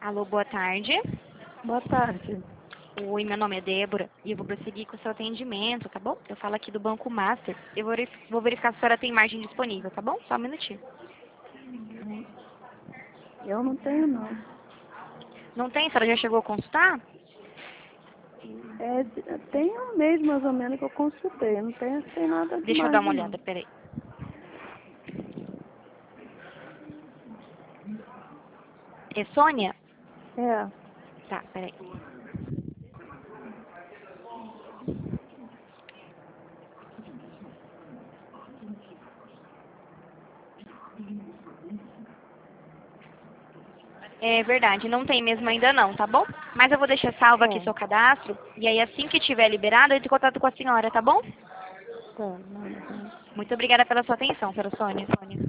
Alô, boa tarde. Boa tarde. Oi, meu nome é Débora e eu vou prosseguir com o seu atendimento, tá bom? Eu falo aqui do Banco Master. Eu vou verificar se a senhora tem margem disponível, tá bom? Só um minutinho. Eu não tenho, não. Não tem? A senhora já chegou a consultar? Tem um mês mais ou menos que eu consultei. Não tem nada Deixa eu dar demais, uma não. olhada, peraí. É Sônia? É. Tá, peraí. É verdade, não tem mesmo ainda não, tá bom? Mas eu vou deixar salvo aqui seu cadastro e aí assim que tiver liberado eu entro em contato com a senhora, tá bom? Tá. Muito obrigada pela sua atenção, Sônia.